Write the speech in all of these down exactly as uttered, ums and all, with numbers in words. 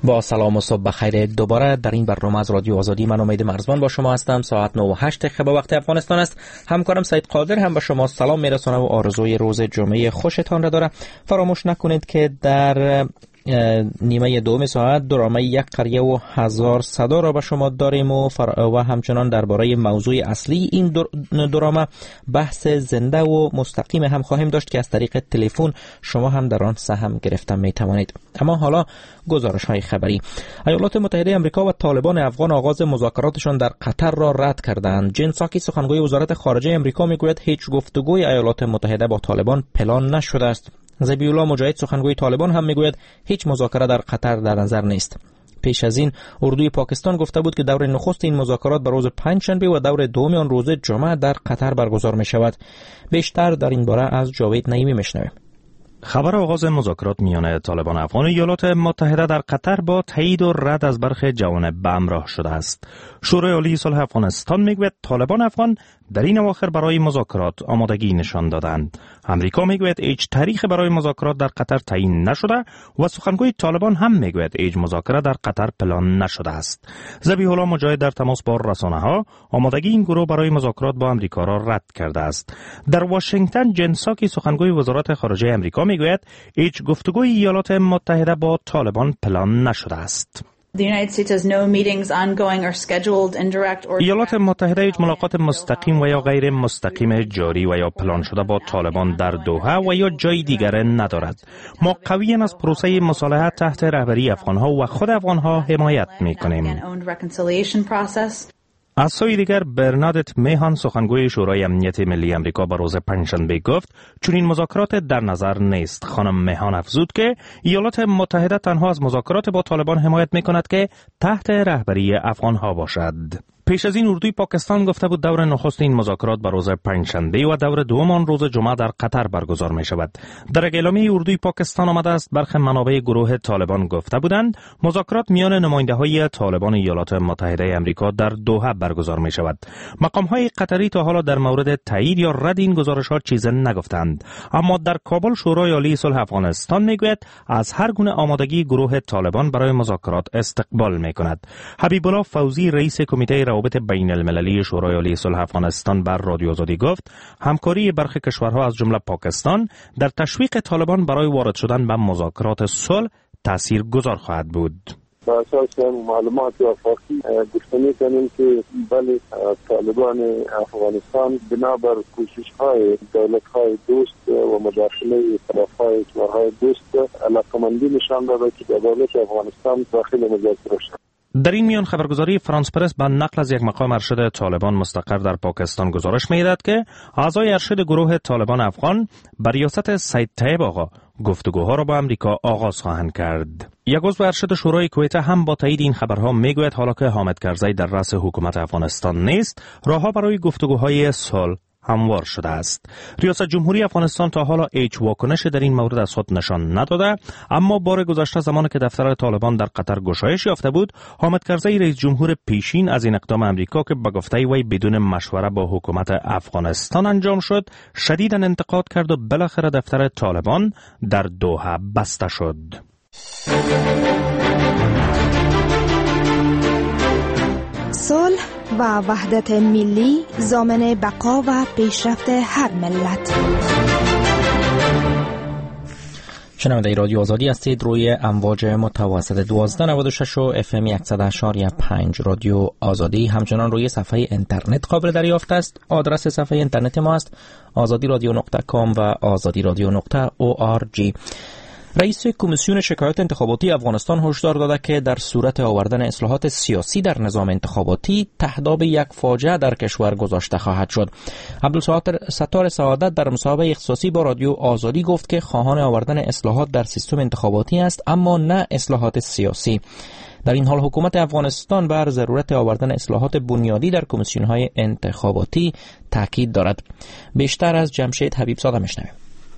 با سلام و صبح بخیر دوباره در این برنامه از رادیو آزادی. من امید مرزبان با شما هستم. ساعت نه و هشت دقیقه به وقت افغانستان است. همکارم سید قادر هم به شما سلام میرسونه و آرزوی روز جمعه خوشتان را داره. فراموش نکنید که در نیمه دوم ساعت درامه یک قریه و هزار صدا را به شما داریم و, فر... و همچنان درباره موضوع اصلی این در... درامه بحث زنده و مستقیم هم خواهیم داشت که از طریق تلفن شما هم در آن سهم گرفتن می توانید. اما حالا گزارش های خبری. ایالات متحده آمریکا و طالبان افغان آغاز مذاکراتشان در قطر را رد کردند. جن ساکی سخنگوی وزارت خارجه آمریکا میگوید هیچ گفتگوی ایالات متحده با طالبان پلان نشده است. ذبیح الله مجاهد سخنگوی طالبان هم میگوید هیچ مذاکره در قطر در نظر نیست. پیش از این اردوی پاکستان گفته بود که دور نخست این مذاکرات به روز پنجشنبه و دور دوم آن روز جمعه در قطر برگزار می شود. بیشتر در این باره از جاوید نعیمی میشنویم. خبر آغاز مذاکرات میان طالبان افغان و ایالات متحده در قطر با تایید و رد از برخی جوانب همراه شده است. شورای عالی صلح افغانستان میگوید طالبان افغان در این اواخر برای مذاکرات آمادگی نشان دادند. امریکا میگوید هیچ تاریخ برای مذاکرات در قطر تعیین نشده و سخنگوی طالبان هم میگوید هیچ مذاکره در قطر پلان نشده است. ذبیح الله مجاهد در تماس با رسانه‌ها آمادگی این گروه برای مذاکرات با امریکا را رد کرده است. در واشنگتن جن ساکی سخنگوی وزارت خارجه امریکا میگوید هیچ گفتگوی ایالات متحده با طالبان پلان نشده است. ایالات متحده هیچ ملاقات مستقیم و یا غیر مستقیم جاری و یا پلان شده با طالبان در دوحه و یا جای دیگر ندارد. ما قویاً از پروسه مصالحه تحت رهبری افغانها و خود افغانها حمایت می‌کنیم. از سوی دیگر برنادت میهان سخنگوی شورای امنیت ملی امریکا به روز پنجشنبه گفت چون این مذاکرات در نظر نیست. خانم میهان افزود که ایالات متحده تنها از مذاکرات با طالبان حمایت میکند که تحت رهبری افغانها باشد. پیش از این اردوی پاکستان گفته بود دور نخست این مذاکرات به روز پنجشنبه و دور دوم آن روز جمعه در قطر برگزار می شود. در اعلامیه اردوی پاکستان آمده است برخی منابع گروه طالبان گفته بودند مذاکرات میان نماینده‌های طالبان ایالات متحده آمریکا در دوحه برگزار می شود. مقام‌های قطری تا حالا در مورد تایید یا رد این گزارش‌ها چیزی نگفتند، اما در کابل شورای عالی صلح افغانستان میگوید از هر گونه آمادگی گروه طالبان برای مذاکرات استقبال می‌کند. حبیب الله فوزی رئیس کمیته روابط بین المللی شورای عالی صلح افغانستان بر رادیو آزادی گفت همکاری برخی کشورها از جمله پاکستان در تشویق طالبان برای وارد شدن به مذاکرات صلح تاثیرگذار خواهد بود. با اساس معلومات وفاقی گفته می‌کنیم که بله طالبان افغانستان بنابر کوشش‌های دولت‌های دوست و مداخله طرف‌های کشورهای دوست علاقه‌مندی نشان داده که دولت افغانستان داخل مذاکره شود. در این میان خبرگزاری فرانس پرس به نقل از یک مقام ارشد طالبان مستقر در پاکستان گزارش می‌دهد که اعضای ارشد گروه طالبان افغان بر ریاست سید طیب آقا گفتگوها را با امریکا آغاز خواهند کرد. یک عضو ارشد شورای کویت هم با تایید این خبرها میگوید حالا که حامد کرزی در رأس حکومت افغانستان نیست، راهها برای گفتگوهای صلح هموار شده است. ریاست جمهوری افغانستان تا حالا هیچ واکنشی در این مورد از خود نشان نداده، اما بار گذشته زمانی که دفتر طالبان در قطر گشایش یافته بود، حامد کرزی رئیس جمهور پیشین از این اقدام امریکا که به گفته وی بدون مشوره با حکومت افغانستان انجام شد، شدیداً انتقاد کرد و بالاخره دفتر طالبان در دوحه بسته شد. صلح و وحدت ملی ضامن بقا و پیشرفت هر ملت. شنونده رادیو آزادی هستید روی امواج متوسط دوازده نود و شش و اف ام صد و هشت و پنج رادیو آزادی. همچنان روی صفحه اینترنت قابل دریافت است. آدرس صفحه اینترنت ما است آزادی رادیو نقطه کام و آزادی رادیو نقطه او آر جی. رئیس کمیسیون شکایات انتخاباتی افغانستان هشدار داده که در صورت آوردن اصلاحات سیاسی در نظام انتخاباتی تهداب یک فاجعه در کشور گذاشته خواهد شد. عبدالستار سعادت در مصاحبه اختصاصی با رادیو آزادی گفت که خواهان آوردن اصلاحات در سیستم انتخاباتی است، اما نه اصلاحات سیاسی. در این حال حکومت افغانستان بر ضرورت آوردن اصلاحات بنیادی در کمیسیون‌های انتخاباتی تاکید دارد. بیشتر از جمشید حبیب زاده میشنویم.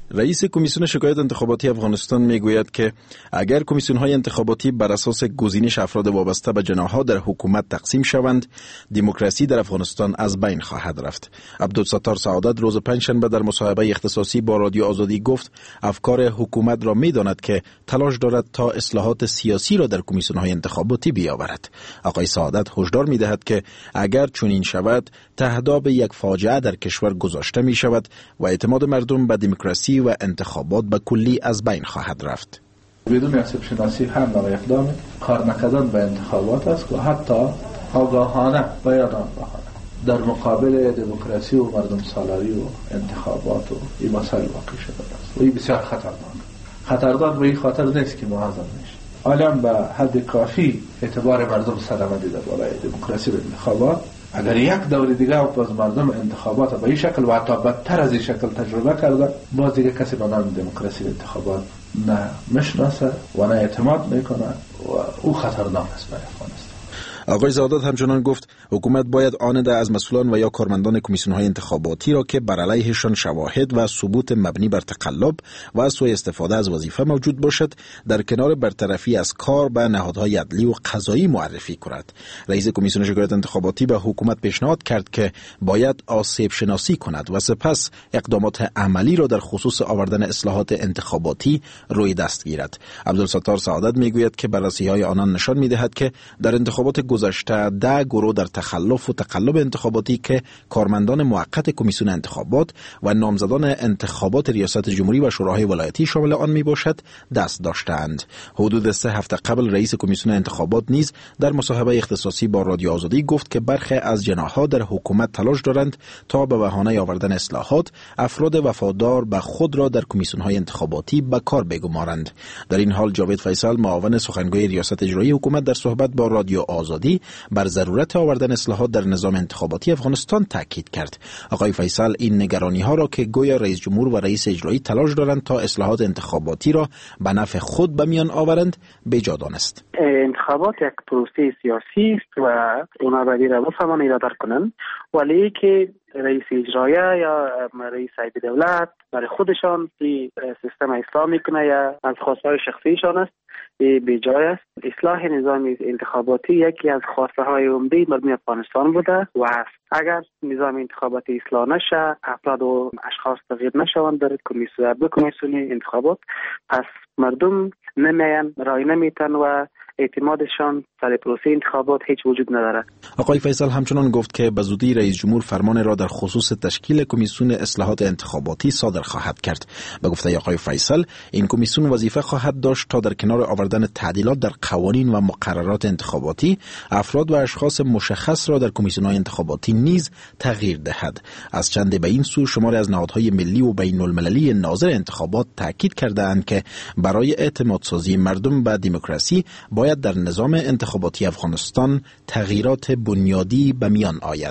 رئیس کمیسیون شکایات انتخاباتی افغانستان میگوید که اگر کمیسیون‌های انتخاباتی بر اساس گزینش افراد وابسته به جناح‌ها در حکومت تقسیم شوند، دموکراسی در افغانستان از بین خواهد رفت. عبدالستار سعادت روز پنجشنبه در مصاحبه اختصاصی با رادیو آزادی گفت افکار حکومت را می‌داند که تلاش دارد تا اصلاحات سیاسی را در کمیسیون‌های انتخاباتی بیاورد. آقای سعادت هشدار می‌دهد که اگر چنین شود، تهداب یک فاجعه در کشور گذاشته می‌شود و اعتماد مردم به دموکراسی و انتخابات به کلی از بین خواهد رفت. بدون حساب شناسی هم نوع اقدام کار نکردن به انتخابات است که حتی آگاهانه و یا ناآگاهانه در مقابل دموکراسی و مردم سالاری و انتخابات و این مسائل واقع شده است و این بسیار خطرناک. خطرناک به این خاطر نیست که معظم میشه. عالم به حد کافی اعتبار مردم صدمه دیده بالای دموکراسی و انتخابات. اگر یک دور دیگه باز مردم انتخابات به این شکل و حتی بدتر از این شکل تجربه کرده، باز دیگه کسی به نام دموکراسی و انتخابات نه میشناسه و نه اعتماد میکنه و او خطرناک است برای افغانستان. آقای سعادت همچنان گفت حکومت باید آنده از مسئولان و یا کارمندان کمیسیون‌های انتخاباتی را که بر علیهشان شواهد و ثبوت مبنی بر تقلب و سوء استفاده از وظیفه موجود باشد در کنار برطرفی از کار به نهادهای عدلی و قضایی معرفی کند. رئیس کمیسیون شکایات انتخاباتی به حکومت پیشنهاد کرد که باید آسیب شناسی کند و سپس اقدامات عملی را در خصوص آوردن اصلاحات انتخاباتی روی دست گیرد. عبدالستار سعادت میگوید که بررسی‌های آنان نشان می‌دهد که در انتخابات گذشته ده گروه در تخلف و تقلب انتخاباتی که کارمندان موقت کمیسیون انتخابات و نامزدان انتخابات ریاست جمهوری و شوراهای ولایتی شامل آن می باشد دست داشتند. حدود سه هفته قبل رئیس کمیسیون انتخابات نیز در مصاحبه اختصاصی با رادیو آزادی گفت که برخی از جناح‌ها در حکومت تلاش دارند تا به بهانه آوردن اصلاحات افراد وفادار به خود را در کمیسیون‌های انتخاباتی به کار بگمارند. در این حال جاوید فیصل معاون سخنگوی ریاست اجرایی حکومت در صحبت با رادیو آزادی بر ضرورت آوردن اصلاحات در نظام انتخاباتی افغانستان تاکید کرد. آقای فیصل این نگرانی ها را که گویا رئیس جمهور و رئیس اجرایی تلاش دارند تا اصلاحات انتخاباتی را به نفع خود به میان آورند بجا دانست. انتخابات یک پروسه سیاسی است و اونا باید را بفهمن ایرادار کنن، ولی که رئیس اجرایی یا رئیس عیب دولت برای خودشان سیستم اسلامی کنه یا از خواستهای شخصیشان است به جای است. اصلاح نظام انتخاباتی یکی از خواسته های عمده مردم افغانستان بوده و است. اگر نظام انتخاباتی اصلاح نشه، افراد و اشخاص تغییر نشوند در کمیسیون به کمیسیون انتخابات، پس مردم نمیان رای نمیتن و اعتمادشان سر پروسه انتخابات هیچ وجود نداره. آقای فیصل همچنان گفت که به زودی رئیس جمهور فرمان را در خصوص تشکیل کمیسیون اصلاحات انتخاباتی صادر خواهد کرد. به گفته آقای فیصل این کمیسیون وظیفه خواهد داشت تا در کنار آوردن تعدیلات در قوانین و مقررات انتخاباتی افراد و اشخاص مشخص را در کمیسیون‌های انتخاباتی نیز تغییر دهد. از چند به این سو شماری از نهادهای ملی و بین المللی ناظر انتخابات تاکید کرده‌اند که برای اعتماد سازی مردم به دموکراسی باید در نظام انتخاباتی افغانستان تغییرات بنیادی به میان آید.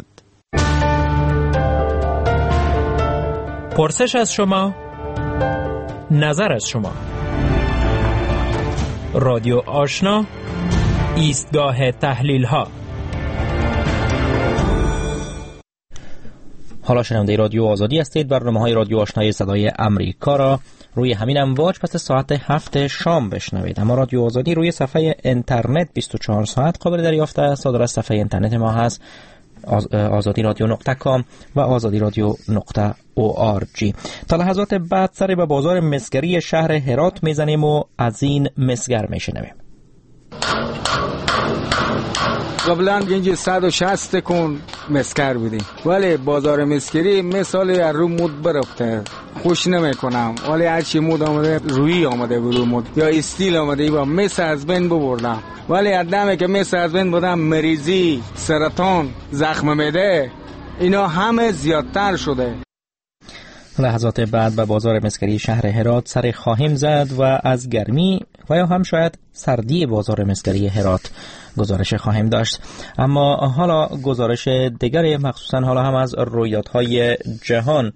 پرسش از شما، نظر از شما. رادیو آشنا، ایستگاه تحلیل ها. حالا شنونده رادیو آزادی هستید. برنامه های رادیو آشنای صدای امریکا را روی همین امواج پس ساعت هفت شام بشنوید. اما رادیو آزادی روی صفحه اینترنت بیست و چهار ساعت قابل دریافت است. صادر از صفحه اینترنت ما هست آزادی رادیو نقطه کام و آزادی رادیو نقطه او آر جی. تا لحظات بعد سری به بازار مسگری شهر هرات میزنیم و از این مسگر میشنویم. قبلا اینجا صد و شصت کن مسکر بودیم، ولی بازار مسکری مثال رو مود برفته خوش نمی کنم، ولی هرچی مود آمده روی آمده برو مود یا استیل آمده با مس از بین ببردم، ولی ادامه که مس از بین بودم مریضی، سرطان، زخم معده اینا همه زیادتر شده. لحظات بعد به بازار مسگری شهر هرات سر خواهیم زد و از گرمی و یا هم شاید سردی بازار مسگری هرات گزارش خواهیم داشت. اما حالا گزارش دیگری، مخصوصا حالا هم از رویدادهای جهان.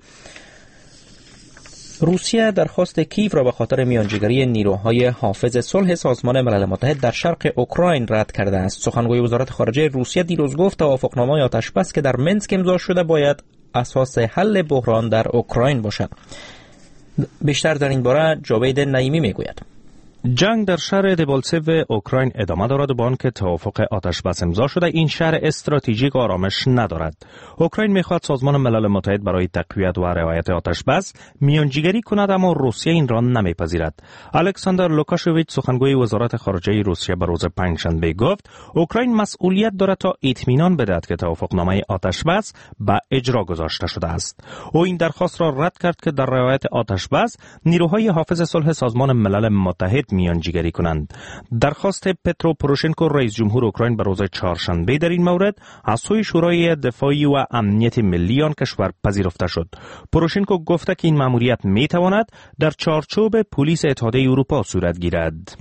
روسیه درخواست کیف را به خاطر میانجیگری نیروهای حافظ صلح سازمان ملل متحد در شرق اوکراین رد کرده است. سخنگوی وزارت خارجه روسیه دیروز گفت توافقنامه آتشبس که در منسک امضا شده باید اساس حل بحران در اوکراین باشد. بیشتر در این باره جاوید نعیمی میگوید. جنگ در شهر دبالسیو اوکراین ادامه دارد و با آنکه توافق آتش بس امضا شده این شهر استراتژیک آرامش ندارد. اوکراین میخواهد سازمان ملل متحد برای تقویت و رعایت آتش بس میانجیگری کند، اما روسیه این را نمیپذیرد. الکساندر لوکاشویچ سخنگوی وزارت خارجه روسیه به روز پنجشنبه گفت اوکراین مسئولیت دارد تا اطمینان بدهد که توافقنامه آتش بس به اجرا گذاشته شده است. او این درخواست را رد کرد که در رعایت آتش بس نیروهای حافظ صلح سازمان ملل متحد میانجیگری کنند. درخواست پترو پوروشنکو رئیس جمهور اوکراین به روز چهارشنبه در این مورد از سوی شورای دفاعی و امنیت ملی آن کشور پذیرفته شد. پوروشنکو گفته که این مأموریت می تواند در چارچوب پلیس اتحادیه اروپا صورت گیرد.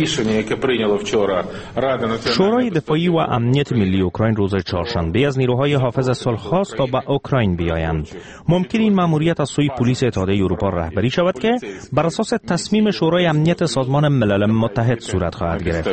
شورای دفاعی و امنیت ملی اوکراین روز چهارشنبه از نیروهای حافظ صلح خواست تا به اوکراین بیایند. ممکن این مأموریت از سوی پلیس اتحادیه اروپا رهبری شود که بر اساس تصمیم شورای امنیت سازمان ملل متحد صورت خواهد گرفت.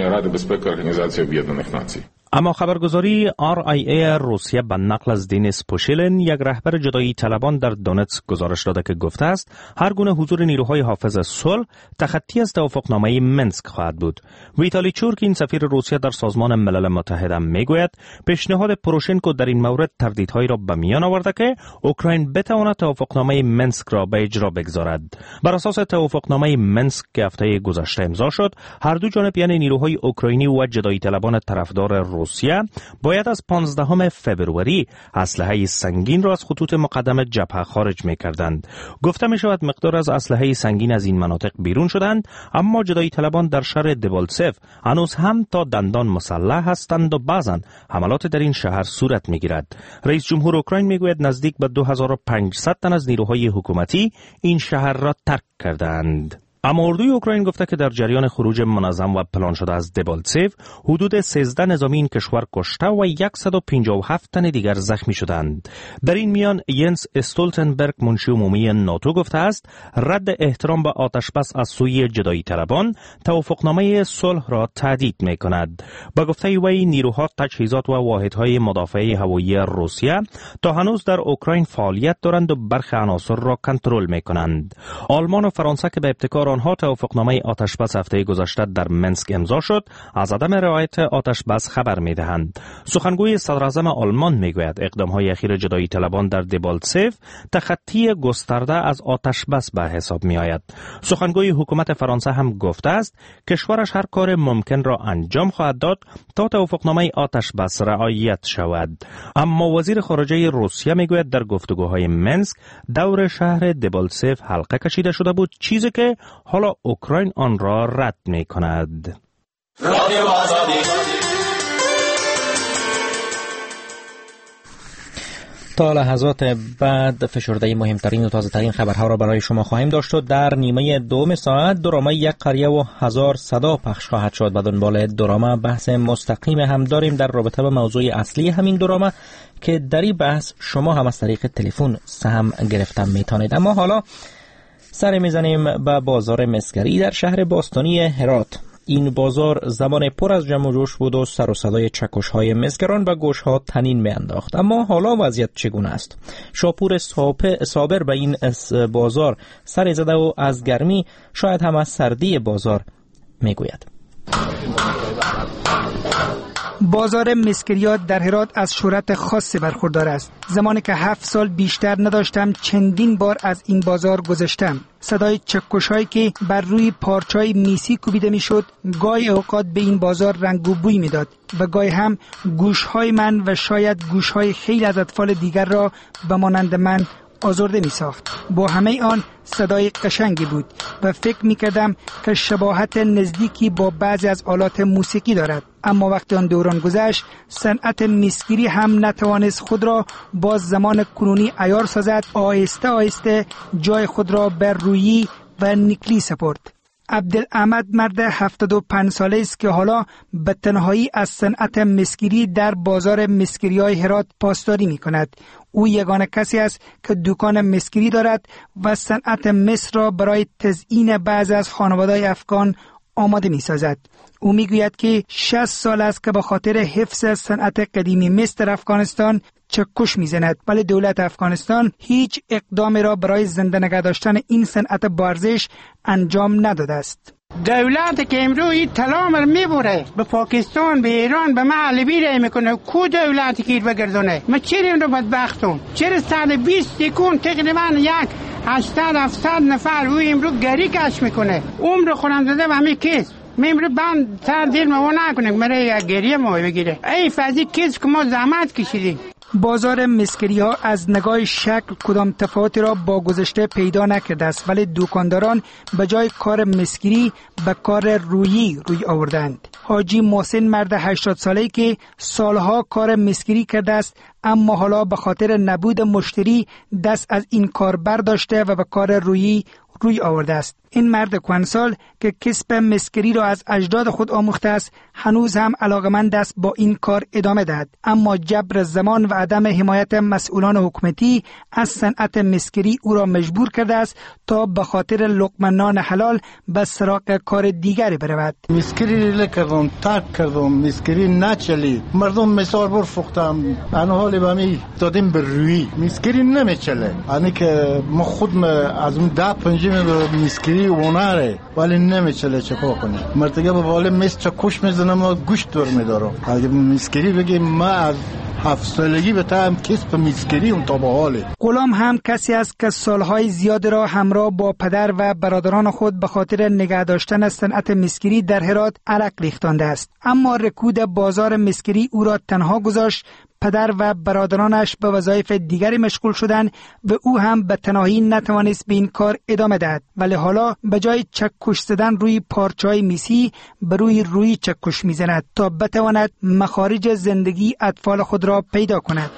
اما خبرگزاری آر آی ای روسیه به نقل از دینیس پوشیلین، یک رهبر جدایی طلبان در دونتسک، گزارش داده که گفته است هر گونه حضور نیروهای حافظ صلح تخطی از توافقنامه منسک خواهد بود. ویتالی چورکین سفیر روسیه در سازمان ملل متحد میگوید پیشنهاد پوروشنکو در این مورد تردیدهایی را به میان آورده که اوکراین بتواند توافقنامه منسک را به اجرا بگذارد. بر اساس توافقنامه منسک که هفته گذشته امضا شد، هر دو جانب یعنی نیروهای اوکراینی و جدایی طلبان طرفدار روسیه باید از پانزدهم فوریه اسلحه سنگین را از خطوط مقدم جبهه خارج می‌کردند. گفته می‌شود مقدار از اسلحه سنگین از این مناطق بیرون شدند، اما جدایی طلبان در شهر دبالسیو هنوز هم تا دندان مسلح هستند و بعضاً حملات در این شهر صورت می‌گیرد. رئیس جمهور اوکراین میگوید نزدیک به دو هزار و پانصد تن از نیروهای حکومتی این شهر را ترک کردند. اما اردوی اوکراین گفته که در جریان خروج منظم و پلان شده از دبالسیو حدود سیزده نظامی این کشور کشته و صد و پنجاه و هفت تن دیگر زخمی شدند. در این میان ینس استولتنبرگ منشی عمومی ناتو گفته است رد احترام به آتش بس از سوی جدایی طلبان توافقنامه صلح را تهدید می‌کند. با گفته وی نیروها، تجهیزات و واحدهای مدافعه هوایی روسیه تا هنوز در اوکراین فعالیت دارند و برخی عناصر را کنترل می‌کنند. آلمان و فرانسه که به ابتکار آنها توافقنامه آتش بس هفته گذشته در منسک امضا شد، از عدم رعایت آتش بس خبر می‌دهند. سخنگوی صدر اعظم آلمان میگوید اقدام‌های اخیر جدایی طلبان در دبالسیو تخطی گسترده از آتش بس به حساب می‌آید. سخنگوی حکومت فرانسه هم گفته است کشورش هر کار ممکن را انجام خواهد داد تا توافقنامه آتش بس رعایت شود. اما وزیر خارجه روسیه میگوید در گفتگوهای منسک دور شهر دبالسیو حلقه کشیده شده بود، چیزی که حالا اوکراین آن را رد می کند. تا لحظات بعد فشرده مهمترین و تازه ترین خبرها را برای شما خواهیم داشت و در نیمه دوم ساعت دراما یک قریه و هزار صدا پخش خواهد شد. به دنبال دراما بحث مستقیم هم داریم در رابطه با موضوع اصلی همین دراما که در این بحث شما هم از طریق تلفن سهم گرفتن میتونید. اما حالا سر میزنیم به بازار مسگری در شهر باستانی هرات. این بازار زمان پر از جمع و جوش بود و سر و صدای چکش‌های مسگران و گوش‌ها تنین می‌انداخت. اما حالا وضعیت چگونه است؟ شاپور صابر به این بازار سر زده و از گرمی شاید هم از سردی بازار میگوید. بازار مسگریات در هرات از شهرت خاصی برخوردار است. زمانی که هفت سال بیشتر نداشتم چندین بار از این بازار گذشتم. صدای چکش‌هایی که بر روی پارچای میسی کوبیده میشد گاهی اوقات به این بازار رنگ و بوی میداد و گاهی هم گوش‌های من و شاید گوش‌های خیلی از اطفال دیگر را به مانند من آزرده می ساخت. با همه آن صدای قشنگی بود و فکر می کردم که شباهت نزدیکی با بعضی از آلات موسیقی دارد. اما وقتی آن دوران گذشت صنعت مسگری هم نتوانست خود را با زمان کنونی عیار سازد. آهسته آهسته جای خود را بر رویی و نیکلی سپرد. عبدالاحمد مرد هفتاد و پنج ساله است که حالا به تنهایی از صنعت مسگری در بازار مسگری‌های هرات پاسداری می‌کند. او یگانه کسی است که دکان مسگری دارد و صنعت مس را برای تزیین بعضی از خانواده‌های افغان آماده می سازد. او می گوید که شصت سال است که به خاطر حفظ صنعت قدیمی مس در افغانستان چکش می زند، ولی دولت افغانستان هیچ اقدامی را برای زنده نگه داشتن این صنعت با ارزش انجام نداده است. دولت که امروز این طلا رو میبره به پاکستان، به ایران، به معلبی رای میکنه، کو دولتی که بگردونه؟ ما چرا این رو بدبختون؟ چرا صد و بیست سکون تقریبا یک هشتصد هفتصد نفر او امروز گری کش میکنه؟ عمر خودم زده و همین کس میمره بند سر دل ما نکنه مره یک گریه ما بگیره. ای فضی کس که ما زحمت کشیدیم. بازار مسکری ها از نگاه شکل کدام تفاوتی را با گذشته پیدا نکرده است، ولی دکانداران به جای کار مسکری به کار رویی روی آوردند. حاجی محسن مرد هشتاد ساله‌ای که سالها کار مسکری کرده است، اما حالا به خاطر نبود مشتری دست از این کار برداشته و به کار رویی روی آورده است. این مرد کهنسال که کسب مسکری را از اجداد خود آموخته است، هنوز هم علاقمند است با این کار ادامه دهد، اما جبر زمان و عدم حمایت مسئولان حکومتی از صنعت مسکری او را مجبور کرده است تا به خاطر لقمه نان حلال به سراغ کار دیگری برود. مسکری لکردم، ترک کردم، مسکری نچلی، مردم مثال بر فختم، انا حالی بامی دادیم به روی، مسکری نمیچله. یعنی که ما خود از اون ده پنجه مسکری اوناره ولی نمیچله چکا کنه. مرتگه به واله مس چکش میزنم و گوشت دور میدارم. اگه مسکری بگیم ما از هفت سالگی به تام کسب مسکری اون تا به حاله. غلام هم کسی است که سالهای زیاد را همراه با پدر و برادران خود به خاطر نگه داشتن صنعت مسکری در هرات عرق ریختانده است، اما رکود بازار مسکری او را تنها گذاشت. پدر و برادرانش به وظایف دیگری مشغول شدند و او هم به تنهایی نتوانست به این کار ادامه دهد، ولی حالا به جای چکش زدن روی پارچه‌های میسی به روی روی چکش میزند تا بتواند مخارج زندگی اطفال خود را پیدا کند.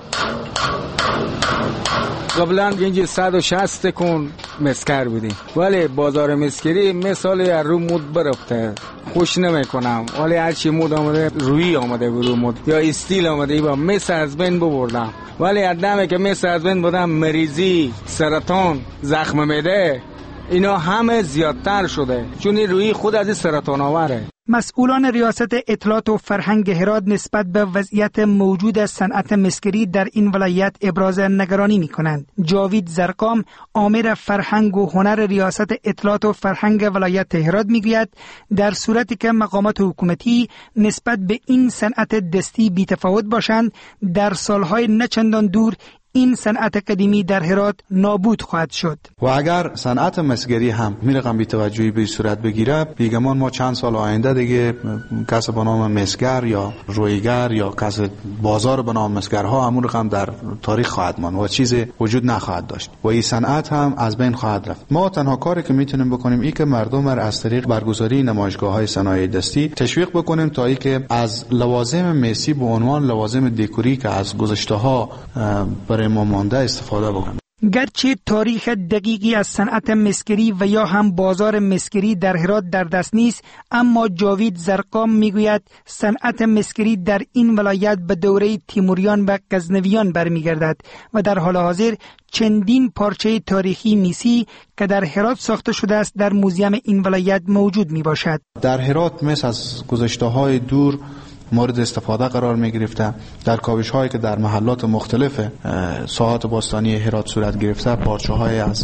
قبلا اینجا صد و شصت کن مسکر بودیم، ولی بازار مسکری مثال رو مود برفته، خوش نمی کنم، ولی هرچی مود آمده روی آمده برو مود یا استیل آمده با مس از بین ببردم، ولی ادامه که مس از بین بودم مریضی، سرطان، زخم معده اینا همه زیادتر شده، چون روی خود از سرطان آوره. مسئولان ریاست اطلاعات و فرهنگ هرات نسبت به وضعیت موجود صنعت مسکری در این ولایت ابراز نگرانی می کنند. جاوید زرقام، آمر فرهنگ و هنر ریاست اطلاعات و فرهنگ ولایت هرات می گوید در صورتی که مقامات حکومتی نسبت به این صنعت دستی بی تفاوت باشند، در سالهای نچندان دور این صنعت قدیمی در هرات نابود خواهد شد. و اگر صنعت مسگری هم می رقم بی توجهی به صورت بگیره، بیگمان ما چند سال آینده دیگه کس به نام مسگر یا رویگر یا کس بازار به نام مسگرها همون رقم در تاریخ خواهد ماند و چیز وجود نخواهد داشت و این صنعت هم از بین خواهد رفت. ما تنها کاری که میتونیم بکنیم این که مردم را از طریق برگزاری نمایشگاه‌های صنایع دستی تشویق بکنیم تا اینکه از لوازم مسی به عنوان لوازم دکوری که از گذشته‌ها برای ما مانده استفاده بکنیم. گرچه تاریخ دقیقی از صنعت مسکری و یا هم بازار مسکری در هرات در دست نیست، اما جاوید زرقام میگوید صنعت مسکری در این ولایت به دوره تیموریان و غزنویان برمیگردد و در حال حاضر چندین پارچه تاریخی میسی که در هرات ساخته شده است در موزیم این ولایت موجود می باشد. در هرات مس از گذشته‌های دور مورد استفاده قرار می گرفته. در کاوش هایی که در محلات مختلف ساحات باستانی هرات صورت گرفته پارچه های از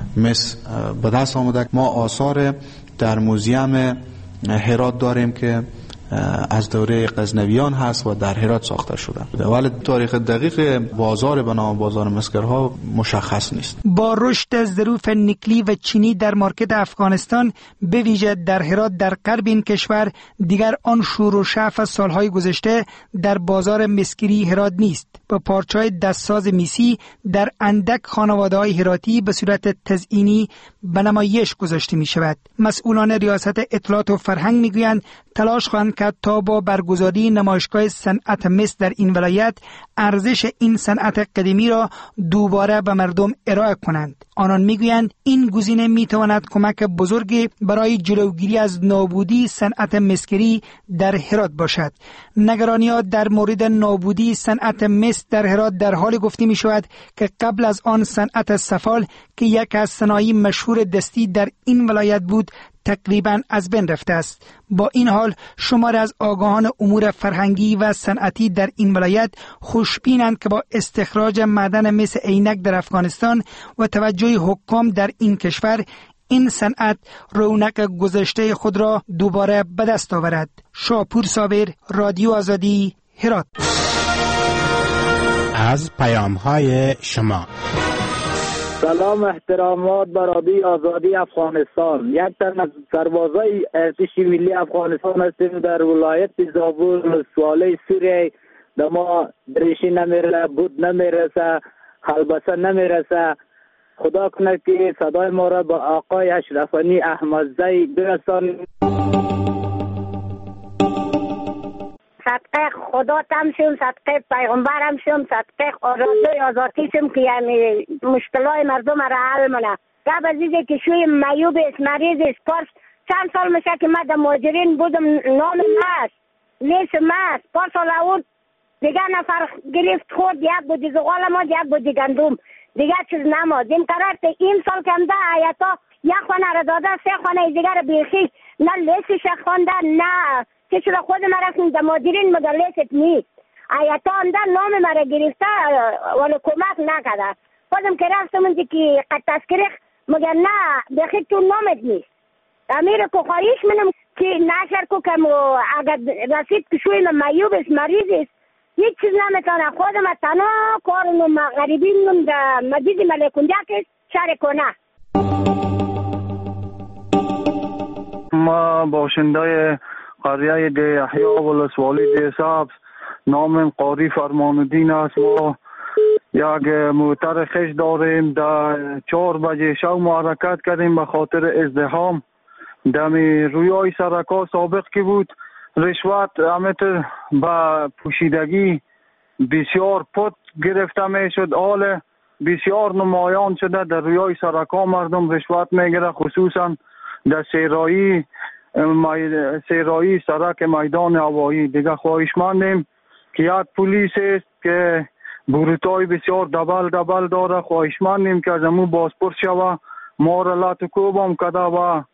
مس به دست آمده. ما آثار در موزیم هرات داریم که از دوره غزنویان هست و در هرات ساخته شده، ولی تاریخ دقیق بازار به نام بازار مسگرها مشخص نیست. با رشد ظروف نیکلی و چینی در مارکت افغانستان به ویژه در هرات در غرب این کشور دیگر آن شور و شعف سالهای گذشته در بازار مسکری هرات نیست. با پارچه‌های دستساز میسی در اندک خانواده‌های هراتی به صورت تزئینی به نمایش گذاشته می شود. مسئولان ریاست اطلاعات و فرهنگ می گویند تلاش خواهند کرد تا با برگزاری نمایشگاه صنعت مس در این ولایت ارزش این صنعت قدیمی را دوباره به مردم ارائه کنند. آنان میگویند این گزینه میتواند کمک بزرگی برای جلوگیری از نابودی صنعت مسکری در هرات باشد. نگرانی‌ها در مورد نابودی صنعت مس در هرات در حال گفته می شود که قبل از آن صنعت سفال که یک از صنایع مشهور دستی در این ولایت بود تقریباً از بین رفته است. با این حال شمار از آگاهان امور فرهنگی و صنعتی در این ولایت خوشبینند که با استخراج معدن مس عینک در افغانستان و توجه حکام در این کشور، این صنعت رونق گذشته خود را دوباره به دست آورد. شاپور صابر، رادیو آزادی، هرات. از پیام‌های شما. سلام احترامات به رادیو آزادی افغانستان. یک تن از سربازای ارتش ملی افغانستان هستیم در ولایت زابل. سواله سوریه در ما دریشی نمیره، بود نمیرسه، خلبسه نمیرسه. خدا کنه که صدای ما را با آقای اشرفانی احمدزی برسان. صدقه خدا تم شم، صدقه پیغمبرم شم، صدقه آزادی آزادی شم که یعنی مشکلات مردم را حل منه. قبل از اینکه که شوی میوب است، مریض است، پارس چند سال میشه که من در مهاجرین بودم، نام ماست، لیس ماست، پارس سال اول دیگه نفر گرفت خود، یک بودی زغال ما، یک بودی گندم، دیگه چیز نماد. این قرار که این سال کم ده آیتا یک خانه را داده، سه خانه دیگر بیخی نه لیسش خونده نه که شده خود ما رفتیم در مادرین مگر لیست نیست. آیتا هم در نام مرا گرفته ولی کمک نکده. خودم که رفتم اونجا که قد تذکره مگر نه بخی تو نامت نیست. امیر که خواهیش منم که نشر که کم اگر رسید که شوی من میوب است، مریض است، هیچ چیز نمیتونه. خودم تنها کارم غریبیم در مجید ملکونجا که شهر کنه. ما باشنده قریه دی احیا ولسوالی دی سبز، نام قاری فرماندین است. ما یک موتر خش داریم. در چهار بجه شب ما حرکت کردیم به خاطر ازدحام. دمی رویای سرکا سابق که بود رشوت همتر به پوشیدگی بسیار پت گرفته می شد. حال بسیار نمایان شده در رویای سرکا مردم رشوت می گیره، خصوصا در سیرایی سیرایی سرک میدان هوایی. دیگه خواهشمندیم که یک پلیس است که بروتای بسیار دبل دبل داره، خواهشمندیم که از امو بازپرس شوه، ما را لط کوبم کده و